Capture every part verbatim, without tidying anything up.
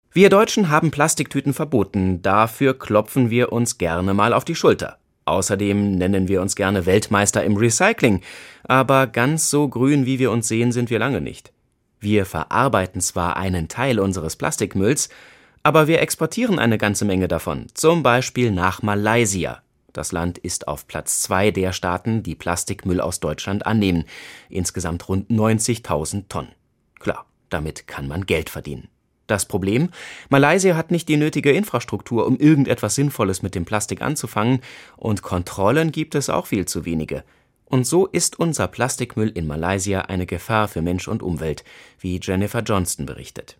Wir Deutschen haben Plastiktüten verboten, dafür klopfen wir uns gerne mal auf die Schulter. Außerdem nennen wir uns gerne Weltmeister im Recycling, aber ganz so grün, wie wir uns sehen, sind wir lange nicht. Wir verarbeiten zwar einen Teil unseres Plastikmülls, aber wir exportieren eine ganze Menge davon, zum Beispiel nach Malaysia. Das Land ist auf Platz zwei der Staaten, die Plastikmüll aus Deutschland annehmen, insgesamt rund neunzigtausend Tonnen. Klar, damit kann man Geld verdienen. Das Problem? Malaysia hat nicht die nötige Infrastruktur, um irgendetwas Sinnvolles mit dem Plastik anzufangen, und Kontrollen gibt es auch viel zu wenige. Und so ist unser Plastikmüll in Malaysia eine Gefahr für Mensch und Umwelt, wie Jennifer Johnston berichtet.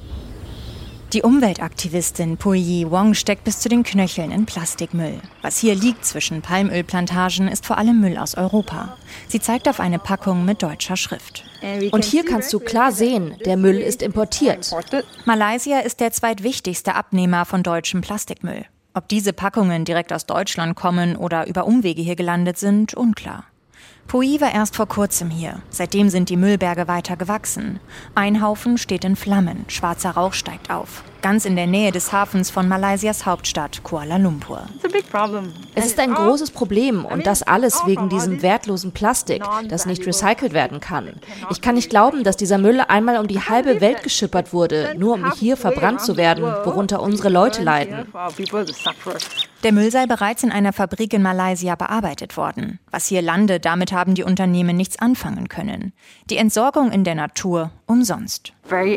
Die Umweltaktivistin Puyi Wong steckt bis zu den Knöcheln in Plastikmüll. Was hier liegt zwischen Palmölplantagen, ist vor allem Müll aus Europa. Sie zeigt auf eine Packung mit deutscher Schrift. Und hier kannst du klar sehen, der Müll ist importiert. Malaysia ist der zweitwichtigste Abnehmer von deutschem Plastikmüll. Ob diese Packungen direkt aus Deutschland kommen oder über Umwege hier gelandet sind, unklar. Puyi war erst vor kurzem hier. Seitdem sind die Müllberge weiter gewachsen. Ein Haufen steht in Flammen, schwarzer Rauch steigt auf. Ganz in der Nähe des Hafens von Malaysias Hauptstadt Kuala Lumpur. Es ist ein großes Problem und das alles wegen diesem wertlosen Plastik, das nicht recycelt werden kann. Ich kann nicht glauben, dass dieser Müll einmal um die halbe Welt geschippert wurde, nur um hier verbrannt zu werden, worunter unsere Leute leiden. Der Müll sei bereits in einer Fabrik in Malaysia bearbeitet worden. Was hier landet, damit haben die Unternehmen nichts anfangen können. Die Entsorgung in der Natur umsonst.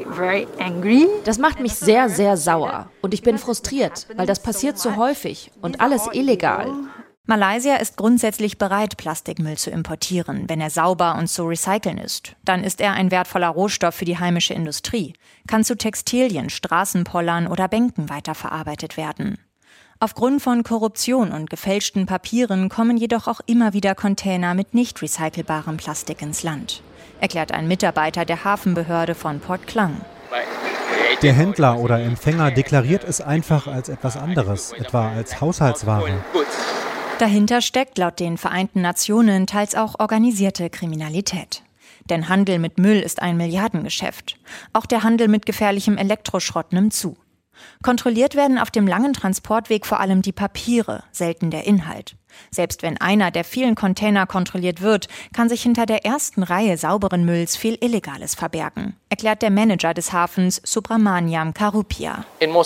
Das macht mich sehr, sehr sauer. Und ich bin frustriert, weil das passiert so häufig und alles illegal. Malaysia ist grundsätzlich bereit, Plastikmüll zu importieren, wenn er sauber und zu recyceln ist. Dann ist er ein wertvoller Rohstoff für die heimische Industrie, kann zu Textilien, Straßenpollern oder Bänken weiterverarbeitet werden. Aufgrund von Korruption und gefälschten Papieren kommen jedoch auch immer wieder Container mit nicht recycelbarem Plastik ins Land, erklärt ein Mitarbeiter der Hafenbehörde von Port Klang. Der Händler oder Empfänger deklariert es einfach als etwas anderes, etwa als Haushaltsware. Dahinter steckt laut den Vereinten Nationen teils auch organisierte Kriminalität. Denn Handel mit Müll ist ein Milliardengeschäft. Auch der Handel mit gefährlichem Elektroschrott nimmt zu. Kontrolliert werden auf dem langen Transportweg vor allem die Papiere, selten der Inhalt. Selbst wenn einer der vielen Container kontrolliert wird, kann sich hinter der ersten Reihe sauberen Mülls viel Illegales verbergen, erklärt der Manager des Hafens Subramaniam Karupia.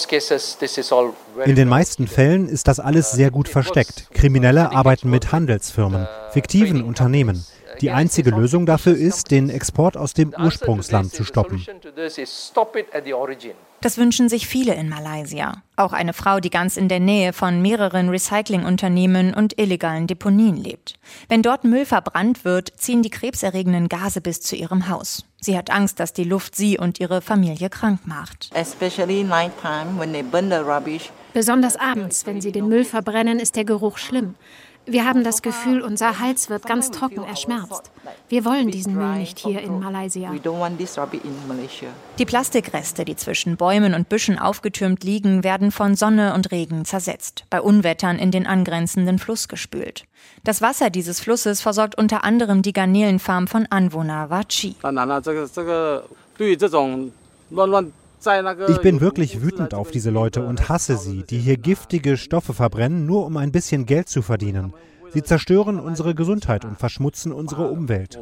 In den meisten Fällen ist das alles sehr gut versteckt. Kriminelle arbeiten mit Handelsfirmen, fiktiven Unternehmen. Die einzige Lösung dafür ist, den Export aus dem Ursprungsland zu stoppen. Das wünschen sich viele in Malaysia. Auch eine Frau, die ganz in der Nähe von mehreren Recyclingunternehmen und illegalen Deponien lebt. Wenn dort Müll verbrannt wird, ziehen die krebserregenden Gase bis zu ihrem Haus. Sie hat Angst, dass die Luft sie und ihre Familie krank macht. Besonders abends, wenn sie den Müll verbrennen, ist der Geruch schlimm. Wir haben das Gefühl, unser Hals wird ganz trocken, erschmerzt. Wir wollen diesen Müll nicht hier in Malaysia. Die Plastikreste, die zwischen Bäumen und Büschen aufgetürmt liegen, werden von Sonne und Regen zersetzt, bei Unwettern in den angrenzenden Fluss gespült. Das Wasser dieses Flusses versorgt unter anderem die Garnelenfarm von Anwohner Wachi. Ich bin wirklich wütend auf diese Leute und hasse sie, die hier giftige Stoffe verbrennen, nur um ein bisschen Geld zu verdienen. Sie zerstören unsere Gesundheit und verschmutzen unsere Umwelt.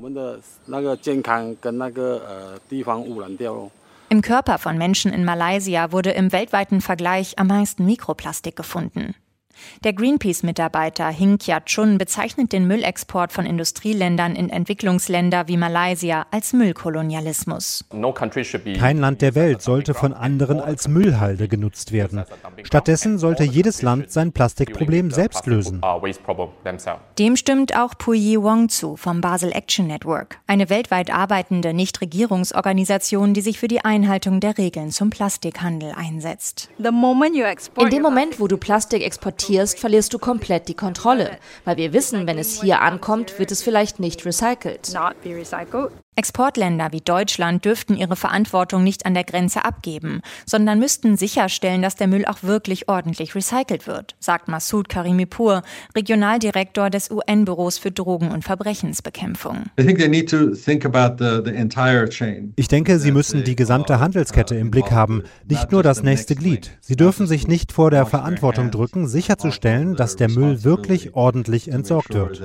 Im Körper von Menschen in Malaysia wurde im weltweiten Vergleich am meisten Mikroplastik gefunden. Der Greenpeace-Mitarbeiter Hing Kia-chun bezeichnet den Müllexport von Industrieländern in Entwicklungsländer wie Malaysia als Müllkolonialismus. Kein Land der Welt sollte von anderen als Müllhalde genutzt werden. Stattdessen sollte jedes Land sein Plastikproblem selbst lösen. Dem stimmt auch Puyi Wong zu vom Basel Action Network, eine weltweit arbeitende Nichtregierungsorganisation, die sich für die Einhaltung der Regeln zum Plastikhandel einsetzt. In dem Moment, wo du Plastik exportierst, verlierst du komplett die Kontrolle, weil wir wissen, wenn es hier ankommt, wird es vielleicht nicht recycelt. Exportländer wie Deutschland dürften ihre Verantwortung nicht an der Grenze abgeben, sondern müssten sicherstellen, dass der Müll auch wirklich ordentlich recycelt wird, sagt Masoud Karimipur, Regionaldirektor des U N-Büros für Drogen- und Verbrechensbekämpfung. Ich denke, sie müssen die gesamte Handelskette im Blick haben, nicht nur das nächste Glied. Sie dürfen sich nicht vor der Verantwortung drücken, sicherzustellen, dass der Müll wirklich ordentlich entsorgt wird.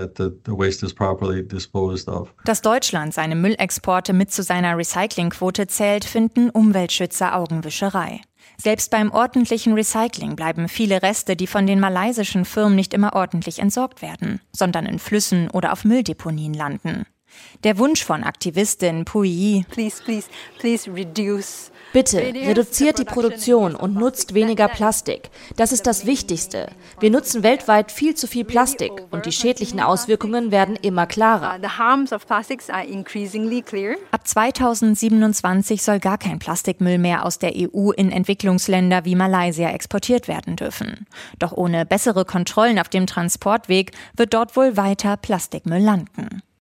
Dass Deutschland seine Müll Exporte mit zu seiner Recyclingquote zählt, finden Umweltschützer Augenwischerei. Selbst beim ordentlichen Recycling bleiben viele Reste, die von den malaysischen Firmen nicht immer ordentlich entsorgt werden, sondern in Flüssen oder auf Mülldeponien landen. Der Wunsch von Aktivistin Pui, please, please, please reduce. Bitte, reduziert die Produktion und nutzt weniger Plastik. Das ist das Wichtigste. Wir nutzen weltweit viel zu viel Plastik und die schädlichen Auswirkungen werden immer klarer. Ab zweitausendsiebenundzwanzig soll gar kein Plastikmüll mehr aus der E U in Entwicklungsländer wie Malaysia exportiert werden dürfen. Doch ohne bessere Kontrollen auf dem Transportweg wird dort wohl weiter Plastikmüll landen.